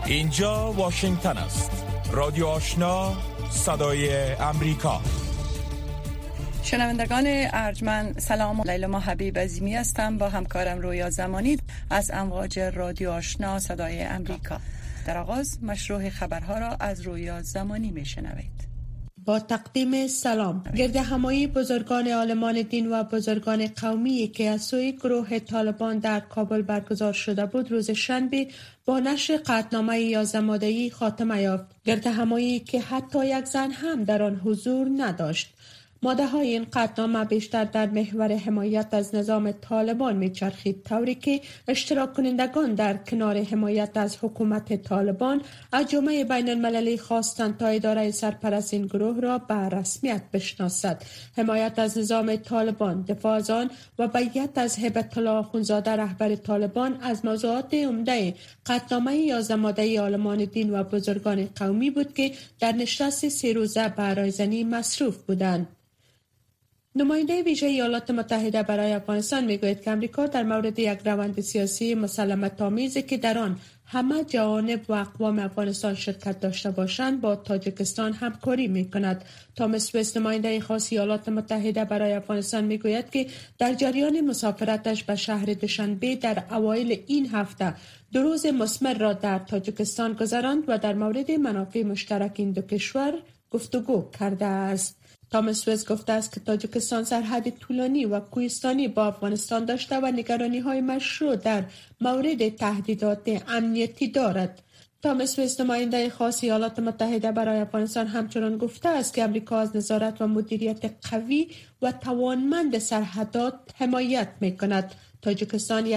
اینجا واشنگتن است. رادیو آشنا، صدای امریکا. شنوندگان ارجمند سلام. لیلا حبیب عظیمی هستم با همکارم رویا زمانی از امواج رادیو آشنا صدای امریکا. در آغاز مشروع خبرها را از رویا زمانی میشنوید. با تقدیم سلام. گرد همایی بزرگان عالمان دین و بزرگان قومی که از سوی گروه طالبان در کابل برگزار شده بود روز شنبه با نشر قطعنامه 11 ماده‌ای خاتمه یافت. گرد همایی که حتی یک زن هم در آن حضور نداشت. ماده های این قطعنامه بیشتر در محور حمایت از نظام طالبان میچرخید، طوری که اشتراک کنندگان در کنار حمایت از حکومت طالبان از جامعه بین المللی خواستند تا اداره سرپرست این گروه را به رسمیت بشناسد. حمایت از نظام طالبان، دفاع از آن و بیعت از هیبت الله آخوندزاده رهبر طالبان از موضوعات عمده قطعنامه 11 ماده‌ای عالمان دین و بزرگان قومی بود که در نشست 3 روزه به رایزنی مصروف بودند. نماینده ویژه ایالات متحده برای افغانستان میگوید که امریکا در مورد یک روند سیاسی مسالمت آمیزی که در آن همه جوانب و اقوام افغانستان شرکت داشته باشند با تاجیکستان همکاری میکند. تامس وست نماینده خاص ایالات متحده برای افغانستان میگوید که در جریان مسافرتش به شهر دوشنبه در اوایل این هفته 2 روز مثمر را در تاجیکستان گذراند و در مورد منافع مشترک این دو کشور گفتگو کرده است. تامس وست گفته است که تاجیکستان سرحد طولانی و کوهستانی با افغانستان داشته و نگرانی‌های مشروع در مورد تهدیدات امنیتی دارد. تامس وست نماینده خاص ایالات متحده برای افغانستان همچنان گفته است که امریکا از نظارت و مدیریت قوی و توانمند سرحدات حمایت می‌کند. تاجیکستان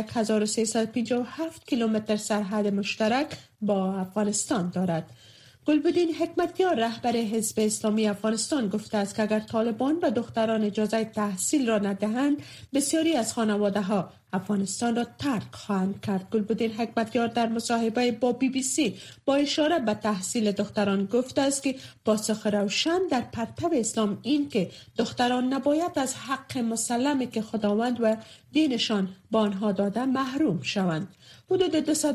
1357 کیلومتر سرحد مشترک با افغانستان دارد. گلبدین حکمتیار رهبر حزب اسلامی افغانستان گفته است که اگر طالبان به دختران اجازه تحصیل را ندهند بسیاری از خانواده‌ها افغانستان را ترک خواهند کرد. گلبدین حکمتیار در مصاحبه با BBC با اشاره به تحصیل دختران گفته است که پاسخ روشن در پرتو اسلام این که دختران نباید از حق مسلمی که خداوند و دینشان با آنها داده محروم شوند. حدود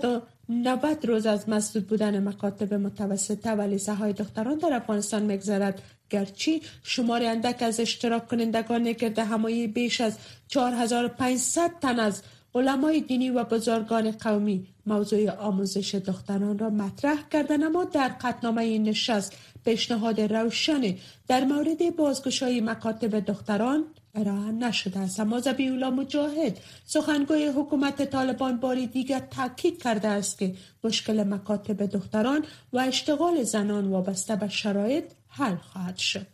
290 روز از مسدود بودن مکاتب متوسطه و لیسه های دختران در افغانستان می‌گذرد، گرچه شمار اندک از اشتراک کنندگان گرد همایی بیش از 4500 تن از علمای دینی و بزرگان قومی موضوع آموزش دختران را مطرح کردند، اما در قطعنامه این نشست پیشنهاد روشنی در مورد بازگشایی مکاتب دختران ارائه نشده است. اما ذبیح‌الله مجاهد سخنگوی حکومت طالبان باری دیگر تاکید کرده است که مشکل مکاتب دختران و اشتغال زنان وابسته به شرایط حل خواهد شد.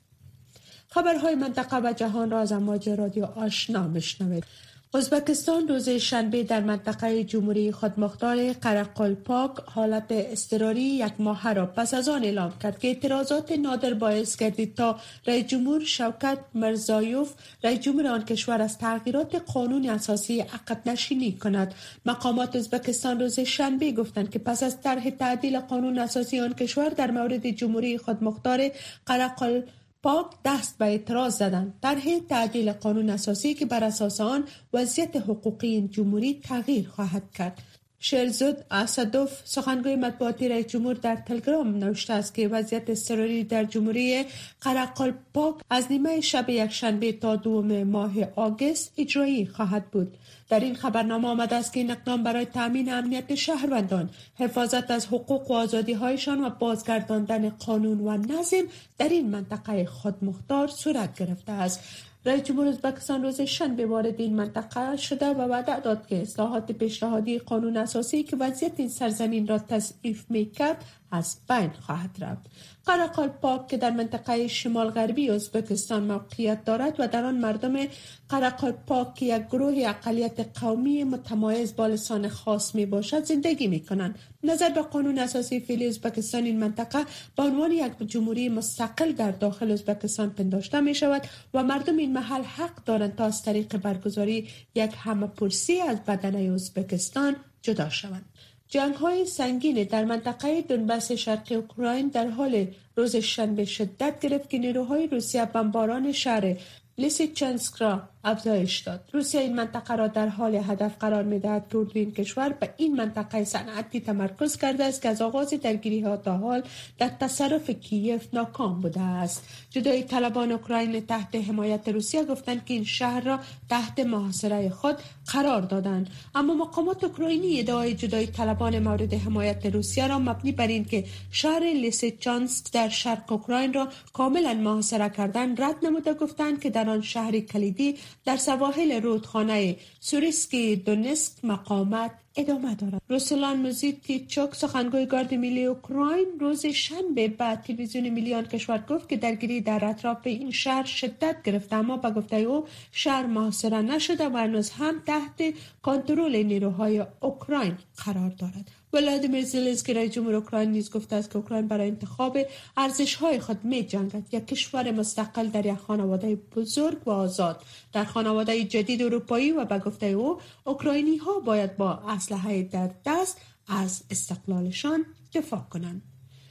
خبرهای منطقه و جهان را از امواج رادیو آشنا میشنوید. ازبکستان روز شنبه در منطقه جمهوری خودمختار قره‌قلپاک حالت اضطراری 1 ماهه را پس از آن اعلام کرد که اعتراضات نادر باعث گردید تا رئیس جمهور شوکت میرزایوف رئیس جمهور آن کشور از تغییرات قانون اساسی عقب نشینی کند. مقامات ازبکستان روز شنبه گفتند که پس از طرح تعدیل قانون اساسی آن کشور در مورد جمهوری خودمختار قره‌قلپاک دست به اعتراض زدند. طرح تعدیل قانون اساسی که بر اساس آن وضعیت حقوقی این جمهوری تغییر خواهد کرد. شیرزاد اسدوف سخنگوی مطبوعاتی رئیس جمهور در تلگرام نوشته است که وضعیت اضطراری در جمهوری قره‌قلپاک از نیمه شب یکشنبه تا 2 ماه آگوست اجرایی خواهد بود. در این خبرنامه آمده است که این اقدام برای تامین امنیت شهروندان، حفاظت از حقوق و آزادی‌هایشان و بازگرداندن قانون و نظم در این منطقه خودمختار صورت گرفته است. رئیس جمهور ازبکستان روز شنبه وارد این منطقه شده و وعده داد که اصلاحات پیشنهادی قانون اساسی که وضعیت این سرزمین را تضعیف می‌کرد از بین خواهد رفت. قره‌قلپاک که در منطقه شمال غربی ازبکستان موقعیت دارد و در آن مردم قره‌قلپاک که یک گروه اقلیت قومی متمایز با لسان خاص می باشد زندگی می کنند. نظر به قانون اساسی فعلی ازبکستان این منطقه به عنوان یک جمهوری مستقل در داخل ازبکستان پنداشته می شود و مردم این محل حق دارند تا از طریق برگزاری یک همه‌پرسی از بدنه ازبکستان جدا شوند. جنگ‌های سنگین در منطقه دونباس شرقی اوکراین در حال روز شنبه شدت گرفت که نیروهای روسیه بمباران شهر لیسیچنسک را افزایش داد. روسیه این منطقه را در حال هدف قرار می‌دهد که این کشور به این منطقه صنعتی تمرکز کرده است که از آغاز درگیری‌ها تا حال در تصرف کیف ناکام بوده است. جدایی طلبان اوکراین تحت حمایت روسیه گفتند که این شهر را تحت محاصره خود قرار دادند، اما مقامات اوکراینی ادعای جدایی طلبان مورد حمایت روسیه را مبنی بر این که شهر لیسیچانسک در شرق اوکراین را کاملا محاصره کردن رد نموده گفتند که در آن شهر کلیدی در سواحل رودخانه سوریسکی دونسک مقاومت ادامه دارد. روسلان موزیتیچوک سخنگوی گارد ملی اوکراین روز شنبه به تلویزیون ملی آن کشور گفت که درگیری در اطراف این شهر شدت گرفته، اما به گفته او شهر محاصره نشده و هنوز هم تحت کنترل نیروهای اوکراین قرار دارد. ولادیمیر زلنسکی رئیس جمهور اوکراین نیز گفته است که اوکراین برای انتخاب ارزش‌های خود می‌جنگد، یک کشور مستقل در یک خانواده بزرگ و آزاد، در خانواده جدید اروپایی، و به گفته او اوکراینی‌ها باید با اسلحه در دست از استقلالشان دفاع کنند.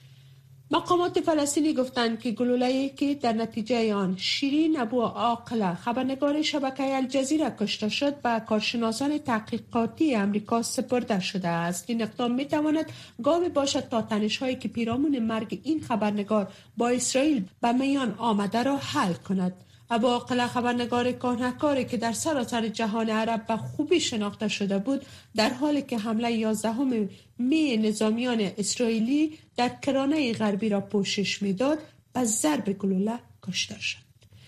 مقامات فلسطینی گفتند که گلوله‌ای که در نتیجه آن شیرین ابو عاقله خبرنگار شبکه الجزیره کشته شد به کارشناسان تحقیقاتی امریکا سپرده شده است. این اقدام می‌تواند گامی باشد تا تنش‌هایی که پیرامون مرگ این خبرنگار با اسرائیل به میان آمده را حل کند. ابو عاقله خبرنگار کهنه‌کاری که در سراسر جهان عرب به خوبی شناخته شده بود، در حالی که حمله 11 می نظامیان اسرائیلی در کرانه غربی را پوشش میداد به ضرب گلوله کشته شد.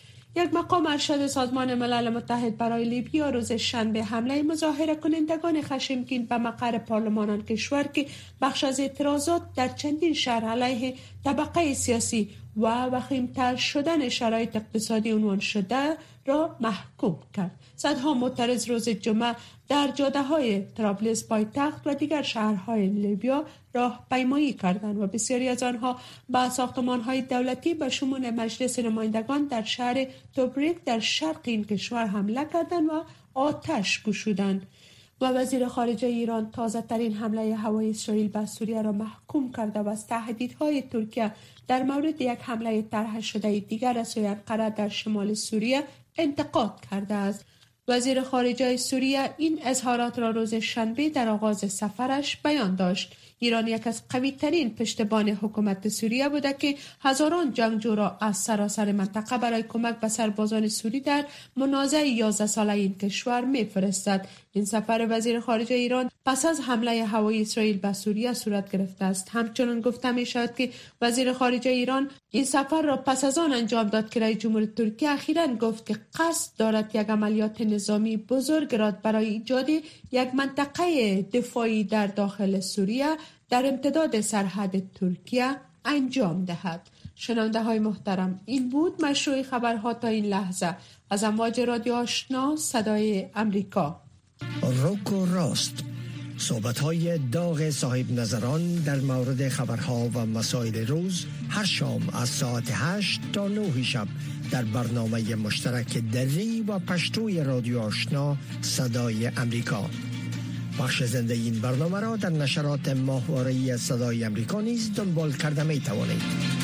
یک مقام ارشد سازمان ملل متحد برای لیبیا روز شنبه حمله مظاهره کنندگان خشمگین به مقر پارلمان آن کشور که بخش از اعتراضات در چندین شهر علیه طبقه سیاسی و وخیم‌تر شدن شرایط اقتصادی عنوان شده را محکوم کرد. صدها معترض روز جمعه در جاده‌های طرابلس پایتخت و دیگر شهرهای لیبیا راهپیمایی کردند و بسیاری از آنها به ساختمان‌های دولتی به شمول مجلس نمایندگان در شهر توبریک در شرق این کشور حمله کردند و آتش گشودند. و وزیر خارجه ایران تازه ترین حمله هوایی اسرائیل به سوریه را محکوم کرده و از تهدیدهای ترکیه در مورد یک حمله طرح شده دیگر از سوی انقره در شمال سوریه انتقاد کرده است. وزیر خارجه سوریه این اظهارات را روز شنبه در آغاز سفرش بیان داشت. ایران یک از قوی ترین پشتبان حکومت سوریه بوده که هزاران جنگجو را از سراسر منطقه برای کمک به سربازان سوری در منازعه 11 ساله این کشور می‌فرستد. این سفر وزیر خارجه ایران پس از حمله هوایی اسرائیل به سوریه صورت گرفته است. همچنان گفته می شود که وزیر خارجه ایران این سفر را پس از آن انجام داد که رئیس جمهور ترکیه اخیراً گفت که قصد دارد یک عملیات نظامی بزرگ را برای ایجاد یک منطقه دفاعی در داخل سوریه در امتداد سرحد ترکیه انجام دهد. شنونده های محترم، این بود مشروع خبرها تا این لحظه از امواج رادیو آشنا صدای امریکا. روک و راست، صحبت‌های داغ صاحب نظران در مورد خبرها و مسائل روز هر شام از ساعت 8 تا 9 شب در برنامه مشترک دری و پشتوی رادیو آشنا صدای امریکا. بخش زنده این برنامه را در نشرات ماهواره‌ای صدای امریکا نیز دنبال کرده می توانید.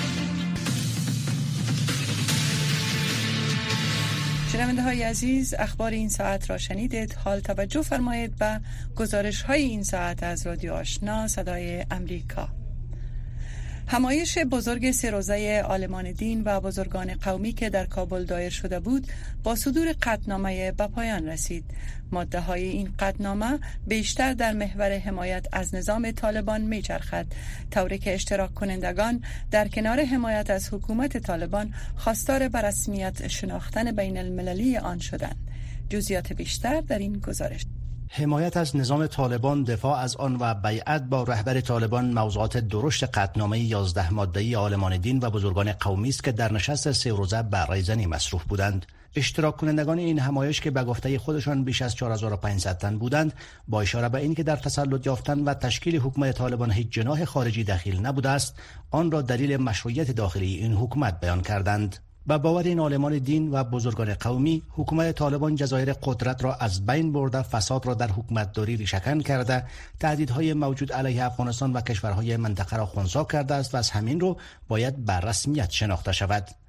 شنونده های عزیز، اخبار این ساعت را شنیدید. حال توجه فرمایید به گزارش های این ساعت از رادیو آشنا صدای امریکا. همایش بزرگ 3 روزه عالمان دین و بزرگان قومی که در کابل دایر شده بود با صدور قطعنامه به پایان رسید. ماده های این قطعنامه بیشتر در محور حمایت از نظام طالبان میچرخد، طوری که اشتراک کنندگان در کنار حمایت از حکومت طالبان خواستار به رسمیت شناختن بین المللی آن شدند. جزئیات بیشتر در این گزارش. حمایت از نظام طالبان، دفاع از آن و بیعت با رهبر طالبان موضوعات درشت قطعنامه 11 ماده‌ای عالمان دین و بزرگان قومی است که در نشست 3 روزه به رای زنی مصروف بودند. اشتراک کنندگان این همایش که به گفته خودشان بیش از 4500 تن بودند، با اشاره به اینکه در تسلط یافتن و تشکیل حکومت طالبان هیچ جناح خارجی دخیل نبوده است، آن را دلیل مشروعیت داخلی این حکومت بیان کردند. با باور این عالمان دین و بزرگان قومی، حکومت طالبان جزایر قدرت را از بین برده، فساد را در حکومتداری ریشه‌کن کرده، تهدیدهای موجود علیه افغانستان و کشورهای منطقه را خنثی کرده است و از همین رو باید به رسمیت شناخته شود.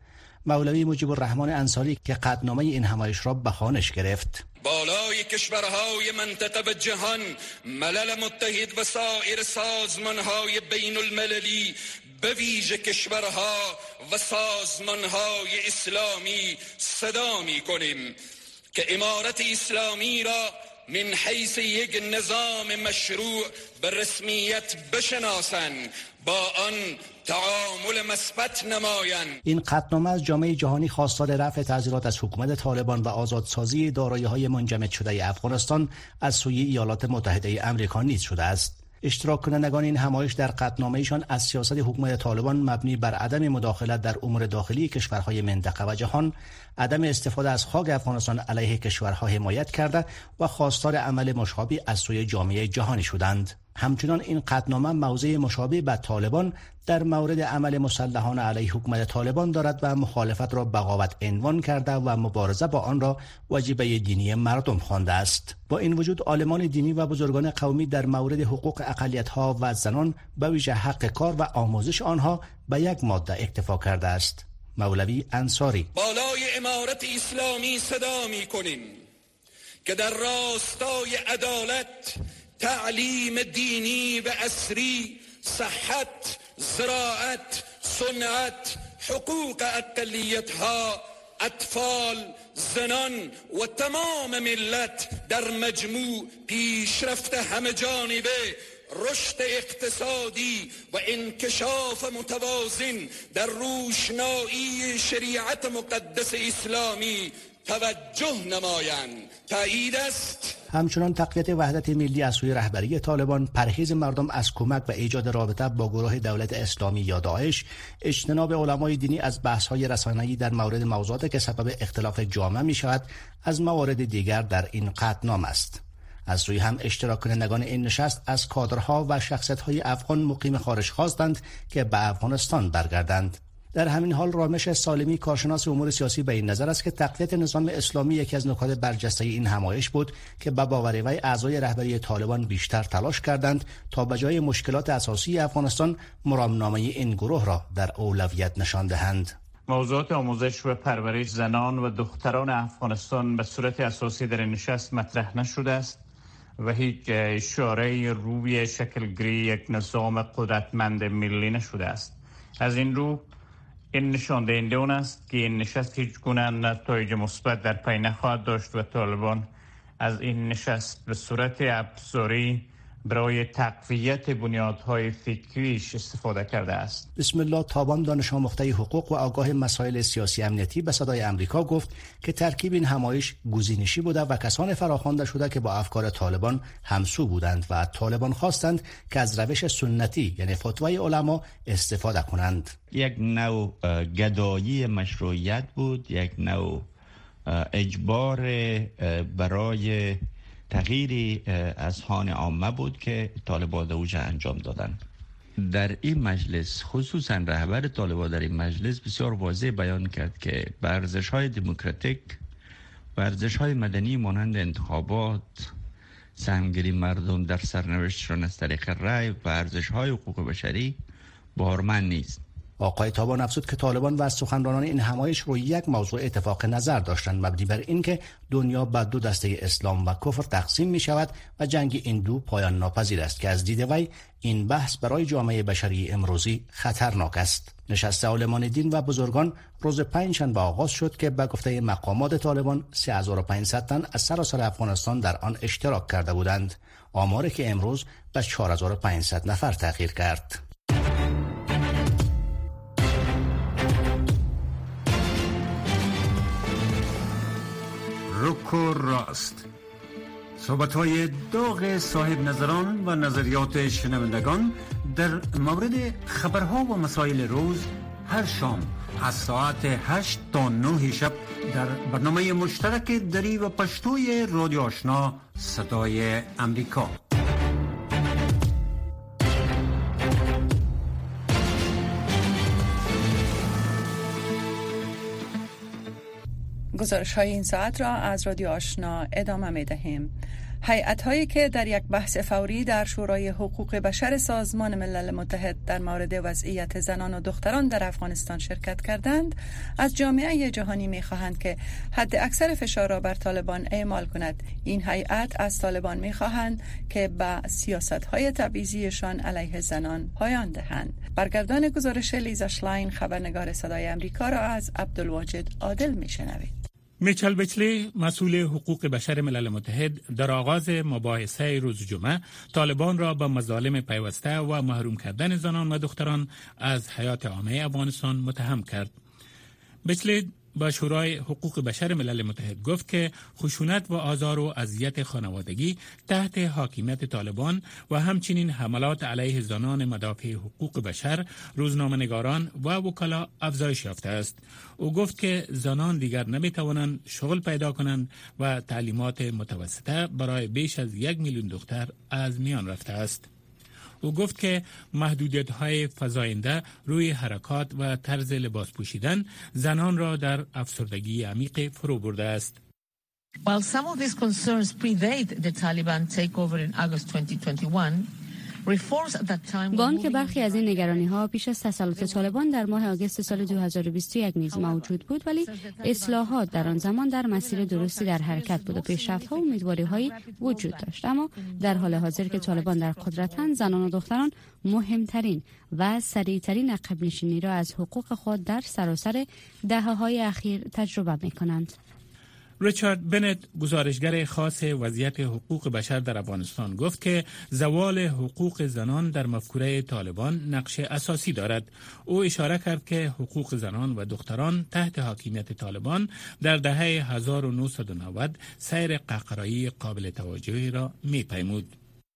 مولوی مجیب الرحمن انصاری که قطعنامه این همایش را به خوانش گرفت. بالای کشورهای منطقه و جهان، ملل متحد و سایر سازمانهای بین المللی، به ویژه کشورها و سازمانهای اسلامی صدا می کنیم که امارت اسلامی را من حیث یک نظام مشروع به رسمیت بشناسند، با آن تعامل مثبت نمایند. این قطعنامه از جامعه جهانی خواستار رفع تعزیرات از حکومت طالبان و آزادسازی دارایی‌های منجمد شده افغانستان از سوی ایالات متحده آمریکا نیز شده است. اشتراک کنندگان این همایش در قطعنامه‌شان از سیاست حکومت طالبان مبنی بر عدم مداخلت در امور داخلی کشورهای منطقه و جهان، عدم استفاده از خاک افغانستان علیه کشورها حمایت کرده و خواستار عمل مشابه از سوی جامعه جهانی شدند. همچنان این قطعنامه موضع مشابه به طالبان در مورد عمل مسلحانه علیه حکومت طالبان دارد و مخالفت را بغاوت عنوان کرده و مبارزه با آن را وجیبه دینی مردم خوانده است. با این وجود عالمان دینی و بزرگان قومی در مورد حقوق اقلیت‌ها و زنان به ویژه حق کار و آموزش آنها به یک ماده اکتفا کرده است. مولوی انصاری: بالای امارت اسلامی صدا می‌کنیم که در راستای عدالت، تعلیم دینی و عصری، صحت، زراعت، صنعت، حقوق اقلیت‌ها، اطفال، زنان و تمام ملت در مجموع پیشرفت همه جانبه، رشد اقتصادی و انکشاف متوازن در روشنایی شریعت مقدس اسلامی توجه نمایند. تایید است. همچنان تقویت وحدت ملی از سوی رهبری طالبان، پرهیز مردم از کمک و ایجاد رابطه با گروه دولت اسلامی یا داعش، اجتناب علمای دینی از بحث‌های رسانه‌ای در مورد موضوعاتی که سبب اختلاف جامعه می‌شود، از موارد دیگر در این قطعنامه است. از سوی هم اشتراک کنندگان این نشست از کادرها و شخصیت‌های افغان مقیم خارج خواستند که به افغانستان برگردند. در همین حال رامش سالمی، کارشناس امور سیاسی، به این نظر است که تقویت نظام اسلامی یکی از نکات برجسته این همایش بود که به باور وی اعضای رهبری طالبان بیشتر تلاش کردند تا به جای مشکلات اساسی افغانستان مرامنامه این گروه را در اولویت نشان دهند. موضوعات آموزش و پرورش زنان و دختران افغانستان به صورت اساسی در این نشست مطرح نشده است و هیچ اشاره روی شکلگیری یک نظام قدرتمند ملی نشده است. از این رو این نشان دهنده اون است که این نشست هیچ گونه نتایج مثبت در پی نخواهد داشت و طالبان از این نشست به صورت ابزاری برای تقویت بنیادهای فکریش استفاده کرده است. بسم الله تابان، دانش آموخته حقوق و آگاه مسائل سیاسی امنیتی، به صدای آمریکا گفت که ترکیب این همایش گزینشی بوده و کسان فراخوانده شده که با افکار طالبان همسو بودند و طالبان خواستند که از روش سنتی یعنی فتوای علما استفاده کنند. یک نوع گدایی مشروعیت بود، یک نوع اجبار برای تغییری از هان عامه بود که طالبان اوج انجام دادن. در این مجلس خصوصا رهبر طالبان در این مجلس بسیار واضح بیان کرد که ورزش‌های دموکراتیک، ورزش‌های مدنی مانند انتخابات، سهمگیری مردم در سرنوشتشان از طریق رأی و ورزش‌های حقوق بشری بارمند نیست. آقای تابان افزود که طالبان و سخنرانان این همایش روی یک موضوع اتفاق نظر داشتند، مبنی بر اینکه دنیا به دو دسته اسلام و کفر تقسیم می شود و جنگ این دو پایان ناپذیر است که از دید وی این بحث برای جامعه بشری امروزی خطرناک است. نشست عالمان دین و بزرگان روز پنجشنبه آغاز شد که به گفته مقامات طالبان 3500 تن از سراسر افغانستان در آن اشتراک کرده بودند، آماری که امروز به 4500 نفر تغییر کرد. رک و راست، صحبت‌های داغ صاحب نظران و نظریات شنوندگان در مورد خبرها و مسائل روز هر شام از ساعت 8 تا 9 شب در برنامه مشترک دری و پشتوی رادیو آشنا صدای امریکا. گزارش های این ساعت را از رادیو آشنا ادامه می دهیم. هیئت‌هایی که در یک بحث فوری در شورای حقوق بشر سازمان ملل متحد در مورد وضعیت زنان و دختران در افغانستان شرکت کردند، از جامعه جهانی می‌خواهند که حد اکثر فشار را بر طالبان اعمال کند. این هیئت از طالبان می‌خواهند که به سیاست‌های تبعیضیشان علیه زنان پایان دهند. برگردان گزارش لیزا شلاین، خبرنگار صدای آمریکا را از عبدالواجد عادل می‌شنوید. میچل بچلی، مسئول حقوق بشر ملل متحد، در آغاز مباحثه روز جمعه طالبان را به مظالم پیوسته و محروم کردن زنان و دختران از حیات عامه افغانستان متهم کرد. بچلی با شورای حقوق بشر ملل متحد گفت که خشونت و آزار و اذیت خانوادگی تحت حاکمیت طالبان و همچنین حملات علیه زنان مدافع حقوق بشر، روزنامه‌نگاران و وکلا افزایش یافته است. او گفت که زنان دیگر نمی‌توانند شغل پیدا کنند و تعلیمات متوسطه برای بیش از 1 میلیون دختر از میان رفته است. او گفت که محدودیت‌های فزاینده روی حرکات و طرز لباس پوشیدن زنان را در افسردگی عمیق فرو برده است. While some of these concerns predate the Taliban takeover in August 2021, با آنکه برخی از این نگرانی‌ها پیش از تسلط طالبان در ماه آگوست سال 2021 نیز موجود بود، ولی اصلاحات در آن زمان در مسیر درستی در حرکت بود و پیشرفت‌ها و امیدواری‌هایی وجود داشت. اما در حال حاضر که طالبان در قدرتند، زنان و دختران مهمترین و سریعترین عقب نشینی را از حقوق خود در سراسر دهه‌های اخیر تجربه می‌کنند. ریچارد بنت، گزارشگر خاص وضعیت حقوق بشر در افغانستان، گفت که زوال حقوق زنان در مفکوره طالبان نقش اساسی دارد. او اشاره کرد که حقوق زنان و دختران تحت حاکمیت طالبان در دهه 1990 سیر قهقرایی قابل توجهی را می‌پیمود.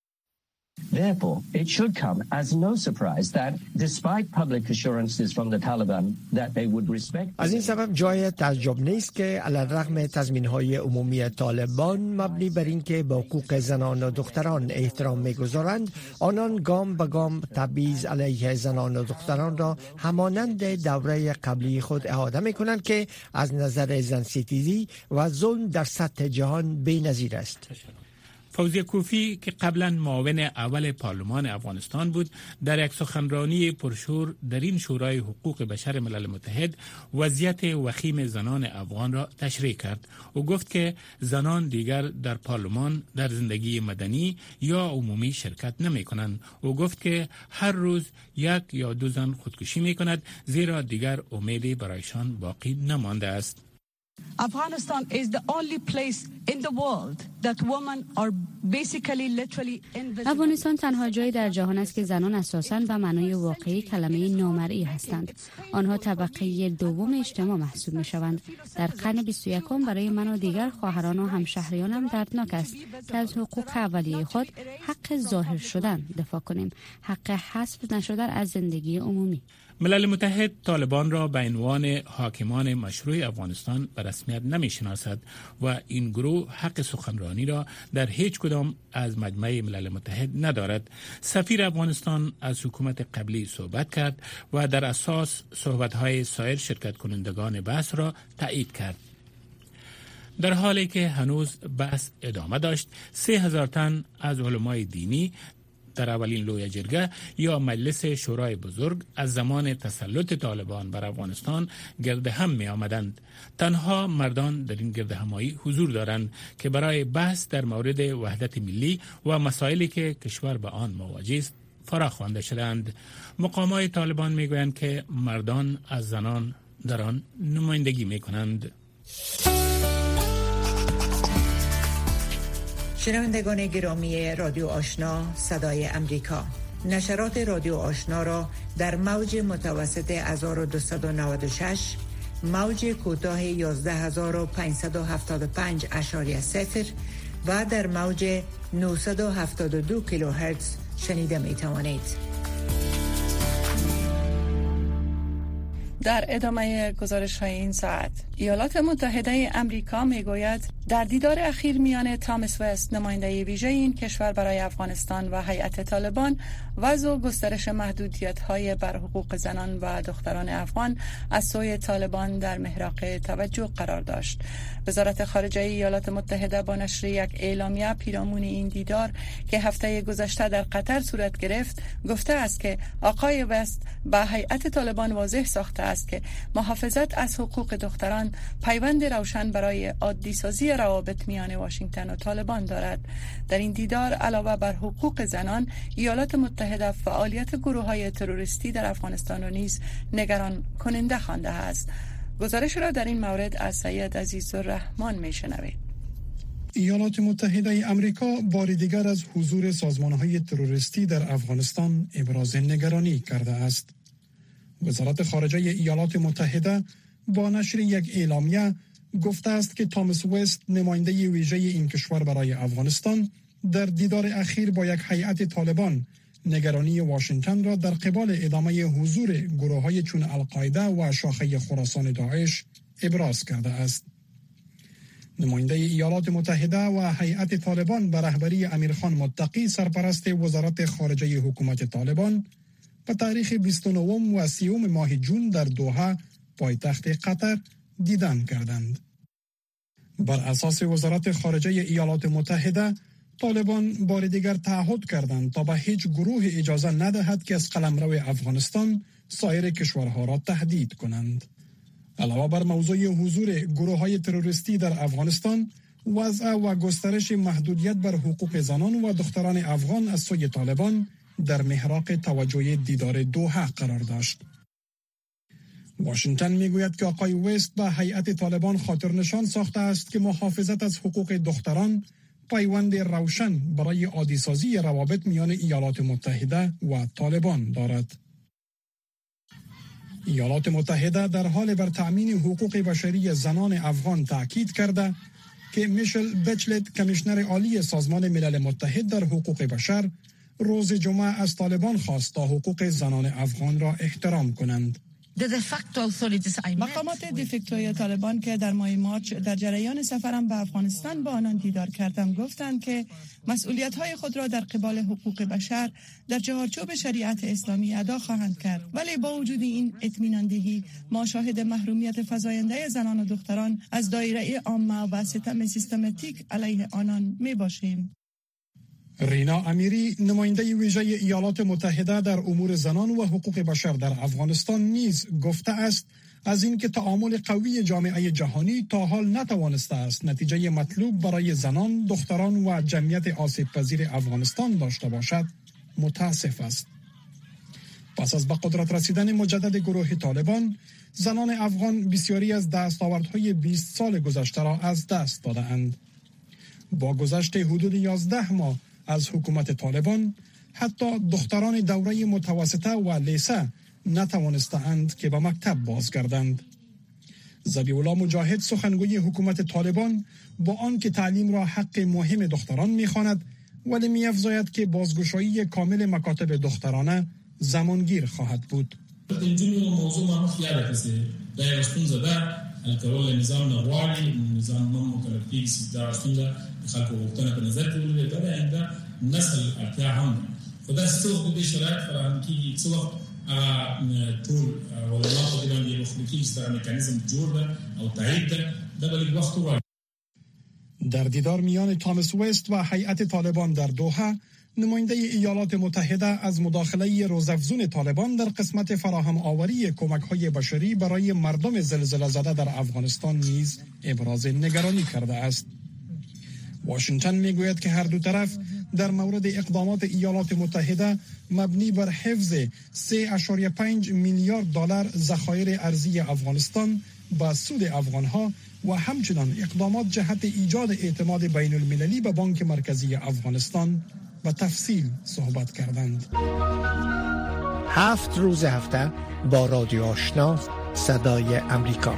Therefore, it should come as no surprise that despite public assurances from the Taliban that they would respect. از این سبب جای تعجب نیست که علیرغم تضمین‌های عمومی طالبان مبنی بر اینکه به حقوق زنان و دختران احترام می‌گذارند، آنان گام به گام تبعیض علیه زنان و دختران را همانند دوره قبلی خود اعاده می‌کنند که از نظر زن‌ستیزی و ظلم در سطح جهان بی‌نظیر است. فوزیه کوفی که قبلا معاون اول پارلمان افغانستان بود، در یک سخنرانی پرشور در این شورای حقوق بشر ملل متحد وضعیت وخیم زنان افغان را تشریح کرد. او گفت که زنان دیگر در پارلمان در زندگی مدنی یا عمومی شرکت نمی کنند. او گفت که هر روز 1 یا 2 زن خودکشی می کند، زیرا دیگر امیدی برایشان باقی نمانده است. Afghanistan is the only place in the world that women are basically literally invisible. افغانستان تنها جایی در جهان است که زنان اساساً به معنای واقعی کلمه نامرئی هستند. آنها طبقه دوم اجتماع محسوب می‌شوند. در قرن 21 برای من و دیگر خواهران و همشهریانم دردناک است که از حقوق اولیه خود، حق ظاهر شدن، دفاع کنیم، حق حذف نشدن از زندگی عمومی. ملل متحد طالبان را به عنوان حاکمان مشروع افغانستان به رسمیت نمی‌شناسد و این گروه حق سخنرانی را در هیچ کدام از مجمع ملل متحد ندارد. سفیر افغانستان از حکومت قبلی صحبت کرد و در اساس صحبت‌های سایر شرکت کنندگان بحث را تایید کرد. در حالی که هنوز بحث ادامه داشت، 3000 تن از علمای دینی در اولین لوی جرگه یا مجلس شورای بزرگ از زمان تسلط طالبان بر افغانستان گرد هم می آمدند. تنها مردان در این گرد همایی حضور دارند که برای بحث در مورد وحدت ملی و مسائلی که کشور به آن مواجه است فراخوانده شدند. مقامات طالبان می گویند که مردان از زنان در آن نمایندگی می کنند. شنوندگان گرامی رادیو آشنا صدای امریکا، نشرات رادیو آشنا را در موج متوسط 1296، موج کوتاه 11575.0 و در موج 972 کیلوهرتز شنیده می توانید. در ادامه گزارش های این ساعت، ایالات متحده امریکا می گوید در دیدار اخیر میان تامس وست نماینده ویژه این کشور برای افغانستان و هیئت طالبان، وضع و گسترش محدودیت‌های بر حقوق زنان و دختران افغان از سوی طالبان در محراق توجه قرار داشت. وزارت خارجه ایالات متحده با نشر یک اعلامیه پیرامون این دیدار که هفته گذشته در قطر صورت گرفت گفته است که آقای وست به هیئت طالبان واضح ساخته است که محافظت از حقوق دختران پیوند روشن برای عادی سازی روابط میان واشنگتن و طالبان دارد. در این دیدار علاوه بر حقوق زنان، ایالات متحده فعالیت گروه‌های تروریستی در افغانستان را نیز نگران کننده خوانده است. گزارش را در این مورد از سید عزیزالرحمن میشنوید. ایالات متحده آمریکا بار دیگر از حضور سازمان‌های تروریستی در افغانستان ابراز نگرانی کرده است. وزارت خارجه ایالات متحده با نشر یک اعلامیه گفته است که تامس وست نماینده ویژه این کشور برای افغانستان در دیدار اخیر با یک هیئت طالبان نگرانی واشنگتن را در قبال ادامه حضور گروه‌های چون القاعده و شاخه خراسان داعش ابراز کرده است. نماینده ایالات متحده و هیئت طالبان به رهبری امیرخان متقی سرپرست وزارت خارجه حکومت طالبان به تاریخ 29 و 30 ماه جون در دوحه پایتخت قطر دیدن کردند. بر اساس وزارت خارجه ایالات متحده، طالبان بار دیگر تعهد کردند تا به هیچ گروه اجازه ندهد که از قلمرو افغانستان سایر کشورها را تهدید کنند. علاوه بر موضوع حضور گروه‌های تروریستی در افغانستان، وضع و گسترش محدودیت بر حقوق زنان و دختران افغان از سوی طالبان در محراق توجه دیدار دوحه قرار داشت. واشنگتن میگوید که آقای وست به هیئت طالبان خاطر نشان ساخته است که محافظت از حقوق دختران پیوند روشن برای عادی سازی روابط میان ایالات متحده و طالبان دارد. ایالات متحده در حال بر تأمین حقوق بشری زنان افغان تاکید کرده که میشل بچلت، کمیشنر عالی سازمان ملل متحد در حقوق بشر، روز جمعه از طالبان خواست تا حقوق زنان افغان را احترام کنند. مقامات دیفکتوی طالبان که در ماه مارچ در جریان سفرم به افغانستان با آنان دیدار کردم گفتند که مسئولیت‌های خود را در قبال حقوق بشر در چارچوب شریعت اسلامی ادا خواهند کرد، ولی با وجود این اطمینان دهی ما شاهد محرومیت فزاینده زنان و دختران از دایره عامه و ستم سیستماتیک علیه آنان میباشیم. رینا امیری، نماینده ویژه ایالات متحده در امور زنان و حقوق بشر در افغانستان نیز گفته است از اینکه تعامل قوی جامعه جهانی تا حال نتوانسته است نتیجه مطلوب برای زنان، دختران و جمعیت آسیب پذیر افغانستان داشته باشد، متاسف است. پس از به قدرت رسیدن مجدد گروه طالبان، زنان افغان بسیاری از دستاوردهای 20 سال گذشته را از دست داده‌اند. با گذشت حدود 11 ماه از حکومت طالبان، حتی دختران دوره متوسطه و لیسه نتوانستند که به مکتب بازگردند. ذبیح الله مجاهد، سخنگوی حکومت طالبان، با آنکه تعلیم را حق مهم دختران می‌خواند، ولی می‌افزاید که بازگشایی کامل مکاتب دخترانه زمانگیر خواهد بود. الکول نظام نغواړي نظام مکلف کیږي دا څنګه خلکو وختونه په نظر کې ولري دا آینده نسل اړتیا هم خدای ستاسو د شرایط فراهم کیږي څو ټول ولایات د باندې مخلوقي ستاره میکانیزم جوړ ده او تایید ده بلکې وخت وړي. در دیدار میان تامس وست و هیئت طالبان در دوحه، نماینده ایالات متحده از مداخله روزافزون طالبان در قسمت فراهم آوری کمک‌های بشری برای مردم زلزله زده در افغانستان نیز ابراز نگرانی کرده است. واشنگتن میگوید که هر دو طرف در مورد اقدامات ایالات متحده مبنی بر حفظ 3.5 میلیارد دلار ذخایر ارزی افغانستان به سود افغانها و همچنان اقدامات جهت ایجاد اعتماد بین المللی به بانک مرکزی افغانستان و تفصیل صحبت کردند. 7 روز هفته با رادیو آشنا صدای امریکا.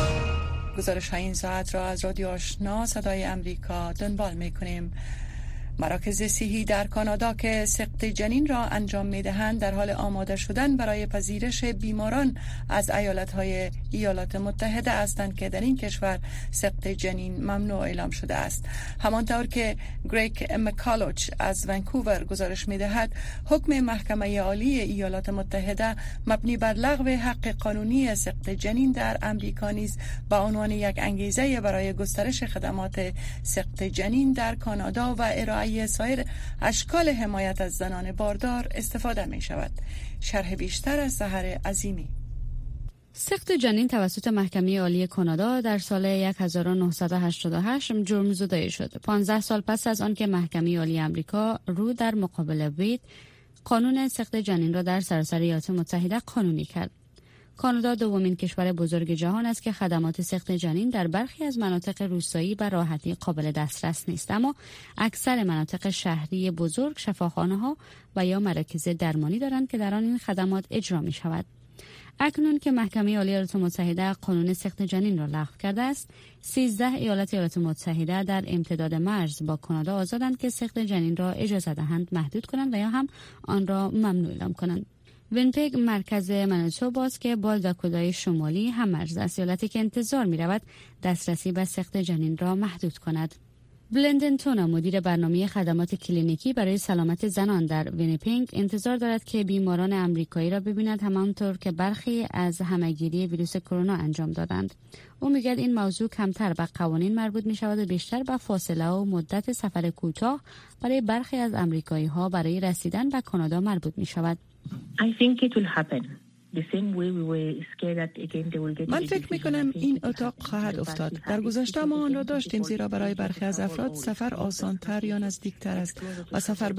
گزارش های این ساعت را از رادیو آشنا صدای امریکا دنبال میکنیم. مراکز صحی در کانادا که سقط جنین را انجام می‌دهند در حال آماده شدن برای پذیرش بیماران از ایالات متحده هستند که در این کشور سقط جنین ممنوع اعلام شده است. همانطور که گریگ مکالوچ از ونکوور گزارش می‌دهد، حکم محکمه عالی ایالات متحده مبنی بر لغو حق قانونی سقط جنین در امریکا نیز به عنوان یک انگیزه برای گسترش خدمات سقط جنین در کانادا و ارائه سایر اشکال حمایت از زنان باردار استفاده می شود. شرح بیشتر از سحر عظیمی. سقط جنین توسط محکمه عالی کانادا در سال 1988 جرم زدایی شد. 15 سال پس از آن که محکمه عالی آمریکا رو در مقابل وید قانون سقط جنین را در سراسر ایالات متحده قانونی کرد. کانادا دومین کشور بزرگ جهان است که خدمات سقط جنین در برخی از مناطق روستایی به راحتی قابل دسترس نیست، اما اکثر مناطق شهری بزرگ شفاخانه‌ها و یا مراکز درمانی دارند که در آن این خدمات اجرا می شود. اکنون که محکمه عالی ایالات متحده قانون سقط جنین را لغو کرده است، 13 ایالات متحده در امتداد مرز با کانادا آزادند که سقط جنین را اجازه دهند محدود کنند و یا هم آن را ممنوع اعلام کنند. وینپگ مرکز منیتوبا است که با داکوتای شمالی هم مرز است، ایالتی که انتظار می رود دسترسی به سقط جنین را محدود کند. بلندن تونا مدیر برنامه خدمات کلینیکی برای سلامت زنان در وینیپگ انتظار دارد که بیماران امریکایی را ببیند همانطور که برخی از همه‌گیری ویروس کرونا انجام دادند. او میگوید این موضوع کمتر به قوانین مربوط می شود و بیشتر به فاصله و مدت سفر کوتاه برای برخی از امریکایی ها برای رسیدن به کانادا مربوط می شود. من فکر میکنم این اتفاق خواهد افتاد. در گذشته ما آن را داشتیم، زیرا برای برخی از افراد سفر آسانتر یا نزدیکتر است و سفر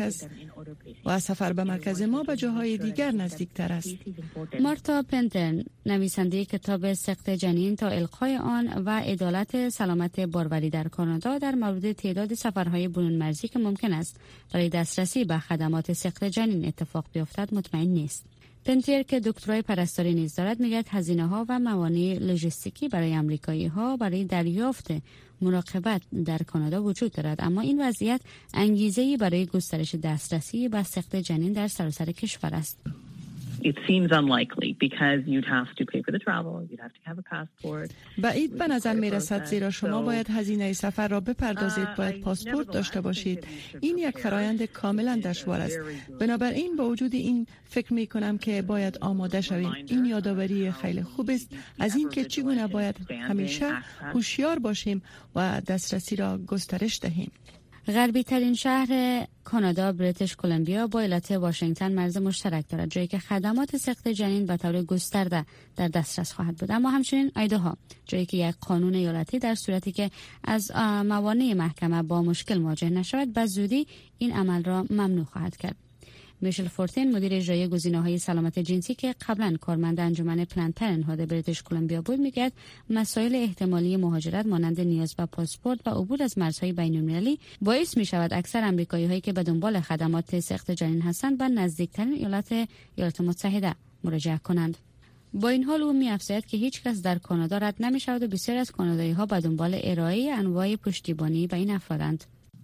به مرکز ما به جاهای دیگر نزدیکتر است. مارتا پنتن نویسنده کتاب سقط جنین تا القای آن و عدالت سلامت باروری در کانادا در مورد تعداد سفرهای برون مرزی که ممکن است برای دسترسی به خدمات سقط جنین اتفاق بیفتد مطمئن نیست. پنتیر که دکترای پرستاری نیز دارد میگوید هزینه‌ها و موانع لوجستیکی برای آمریکایی‌ها برای دریافت مراقبت در کانادا وجود دارد، اما این وضعیت انگیزه‌ای برای گسترش دسترسی به سقط جنین در سراسر کشور است. It seems unlikely because you'd have to pay for the travel, you'd have to have a passport. بعید به نظر می رسد، زیرا شما باید هزینه سفر را بپردازید، باید پاسپورت داشته باشید. این یک فرایند کاملا دشوار است. بنابراین با وجود این فکر می کنم که باید آماده شویم. این یادآوری خیلی خوب است از این که چگونه باید همیشه هوشیار باشیم و دسترسی را گسترش دهیم. غربی ترین شهر کانادا بریتیش کلمبیا با ایالت واشنگتن مرز مشترک دارد، جایی که خدمات سقط جنین به طور گسترده در دسترس خواهد بود، اما همچنین ایداهو، جایی که یک قانون ایالتی در صورتی که از موانع محکمه با مشکل مواجه نشود به زودی این عمل را ممنوع خواهد کرد. میشل فورتین مدیر اجرایی گزینه‌های سلامت جنسی که قبلا کارمند انجمن پلند پرنتهود بریتیش کلمبیا بود میگوید مسائل احتمالی مهاجرت مانند نیاز به پاسپورت و عبور از مرزهای بین‌المللی باعث می‌شود اکثر آمریکایی‌هایی که به دنبال خدمات سقط جنین هستند به نزدیکترین ایالات متحده مراجعه کنند. با این حال او می‌افزاید که هیچ کس در کانادا رد نمی‌شود و بسیار از کانادایی‌ها به دنبال ارائه انواع پشتیبانی به این افرادند.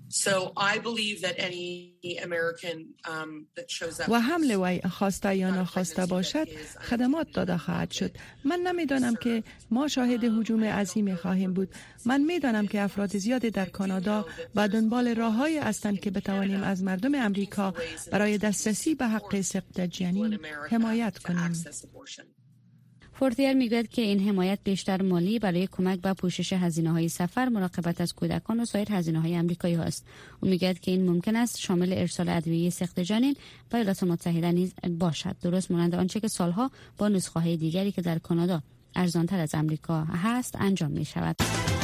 و حمل وی خواسته یا ناخواسته باشد خدمات داده خواهد شد. من نمیدانم که ما شاهد هجوم عظیمی خواهیم بود. من میدانم که افراد زیادی در کانادا به دنبال راههایی هستند که بتوانیم از مردم امریکا برای دسترسی به حق سقط جنین حمایت کنیم. فورتیر میگوید که این حمایت بیشتر مالی برای کمک به پوشش هزینه‌های سفر، مراقبت از کودکان و سایر هزینه‌های آمریکایی است. او میگوید که این ممکن است شامل ارسال ادویه سقط جنین به ایالات متحده نیز باشد، درست مانند آنچه که سالها با نسخه‌های دیگری که در کانادا ارزان‌تر از آمریکا هست انجام می‌شود.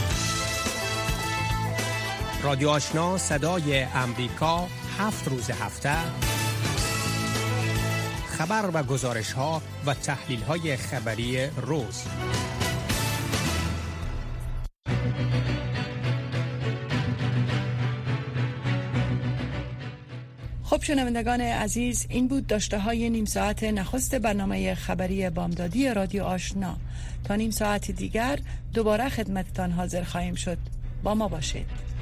رادیو آشنا صدای آمریکا 7 روز هفته خبر و گزارش‌ها و تحلیل‌های خبری روز. خب شنوندگان عزیز، این بود داشته‌های نیم ساعت نخست برنامه خبری بامدادی رادیو آشنا. تا نیم ساعت دیگر دوباره خدمتتان حاضر خواهیم شد. با ما باشید.